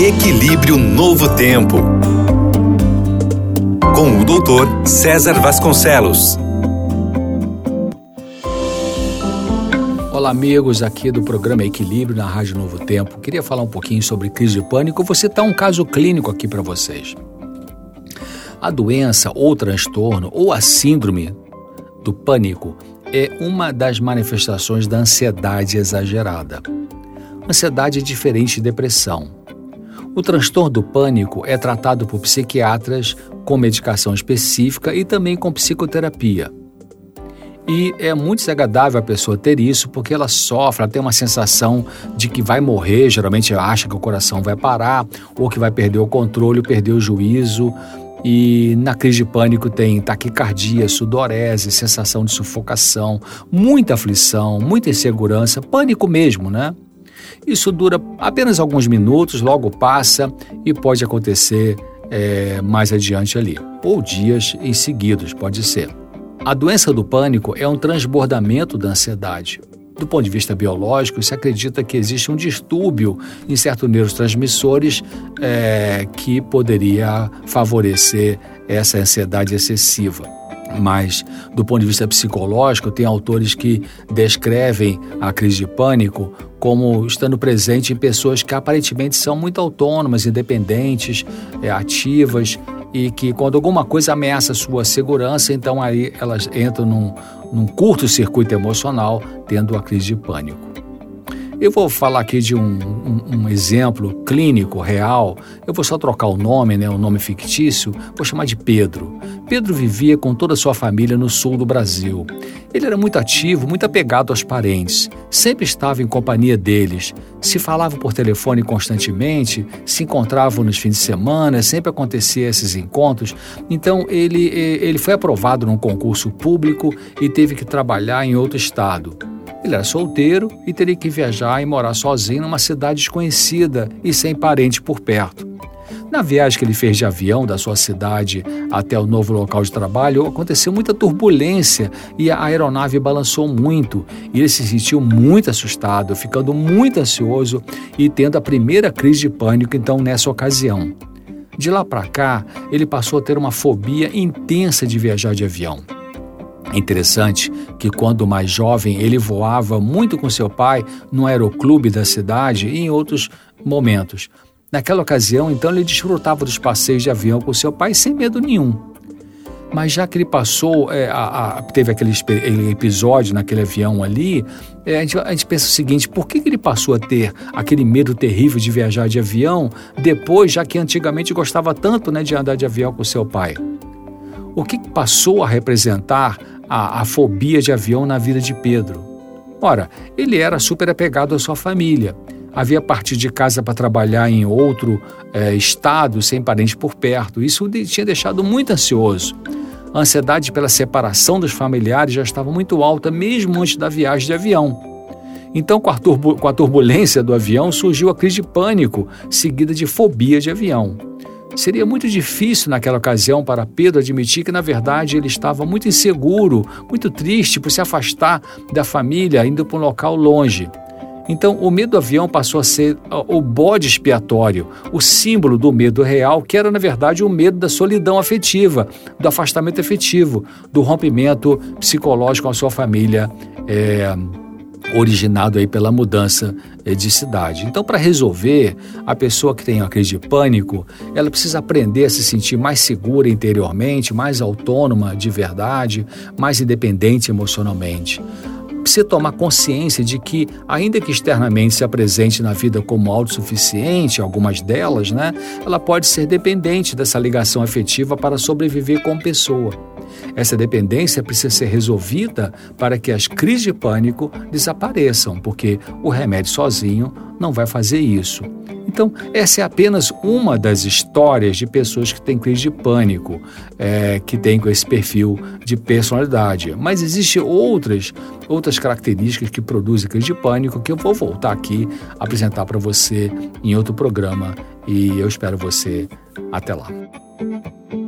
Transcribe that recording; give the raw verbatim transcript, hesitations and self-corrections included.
Equilíbrio Novo Tempo, com o doutor César Vasconcelos. Olá amigos, aqui do programa Equilíbrio na Rádio Novo Tempo. Queria falar um pouquinho sobre crise de pânico. Vou citar um caso clínico aqui para vocês. A doença ou transtorno ou a síndrome do pânico é uma das manifestações da ansiedade exagerada. Ansiedade é diferente de depressão. O transtorno do pânico é tratado por psiquiatras com medicação específica e também com psicoterapia. E é muito desagradável a pessoa ter isso porque ela sofre, ela tem uma sensação de que vai morrer, geralmente acha que o coração vai parar ou que vai perder o controle, perder o juízo. E na crise de pânico tem taquicardia, sudorese, sensação de sufocação, muita aflição, muita insegurança, pânico mesmo, né? Isso dura apenas alguns minutos, logo passa e pode acontecer é, mais adiante ali, ou dias em seguidos, pode ser. A doença do pânico é um transbordamento da ansiedade. Do ponto de vista biológico, se acredita que existe um distúrbio em certos neurotransmissores é, que poderia favorecer essa ansiedade excessiva. Mas, do ponto de vista psicológico, tem autores que descrevem a crise de pânico como estando presente em pessoas que aparentemente são muito autônomas, independentes, é, ativas, e que quando alguma coisa ameaça a sua segurança, então aí elas entram num, num curto-circuito emocional, tendo a crise de pânico. Eu vou falar aqui de um, um, um exemplo clínico, real. Eu vou só trocar o nome, né, o nome fictício, vou chamar de Pedro. Pedro vivia com toda a sua família no sul do Brasil. Ele era muito ativo, muito apegado aos parentes, sempre estava em companhia deles, se falava por telefone constantemente, se encontravam nos fins de semana, sempre acontecia esses encontros. Então ele, ele foi aprovado num concurso público e teve que trabalhar em outro estado. Ele era solteiro e teria que viajar e morar sozinho numa cidade desconhecida e sem parente por perto. Na viagem que ele fez de avião da sua cidade até o novo local de trabalho, aconteceu muita turbulência e a aeronave balançou muito. E ele se sentiu muito assustado, ficando muito ansioso e tendo a primeira crise de pânico, então, nessa ocasião. De lá para cá, ele passou a ter uma fobia intensa de viajar de avião. É interessante que quando mais jovem ele voava muito com seu pai no aeroclube da cidade e em outros momentos. Naquela ocasião, então, ele desfrutava dos passeios de avião com seu pai sem medo nenhum. Mas já que ele passou, é, a, a, teve aquele episódio naquele avião ali, é, a, gente, a gente pensa o seguinte: por que, que ele passou a ter aquele medo terrível de viajar de avião depois, já que antigamente gostava tanto, né, de andar de avião com seu pai? O que passou a representar a, a fobia de avião na vida de Pedro? Ora, ele era super apegado à sua família. Havia partido de casa para trabalhar em outro é, estado, sem parente por perto. Isso o tinha deixado muito ansioso. A ansiedade pela separação dos familiares já estava muito alta, mesmo antes da viagem de avião. Então, com a, turbu- com a turbulência do avião, surgiu a crise de pânico, seguida de fobia de avião. Seria muito difícil naquela ocasião para Pedro admitir que, na verdade, ele estava muito inseguro, muito triste por se afastar da família, indo para um local longe. Então, o medo do avião passou a ser o bode expiatório, o símbolo do medo real, que era, na verdade, o medo da solidão afetiva, do afastamento afetivo, do rompimento psicológico com a sua família, é, originado aí pela mudança de cidade. Então, para resolver, a pessoa que tem uma crise de pânico, ela precisa aprender a se sentir mais segura interiormente, mais autônoma de verdade, mais independente emocionalmente. Precisa tomar consciência de que, ainda que externamente se apresente na vida como autossuficiente, algumas delas, né, ela pode ser dependente dessa ligação afetiva para sobreviver como pessoa. Essa dependência precisa ser resolvida para que as crises de pânico desapareçam, porque o remédio sozinho não vai fazer isso. Então, essa é apenas uma das histórias de pessoas que têm crise de pânico, é, que têm com esse perfil de personalidade. Mas existem outras, outras características que produzem crise de pânico que eu vou voltar aqui a apresentar para você em outro programa e eu espero você até lá.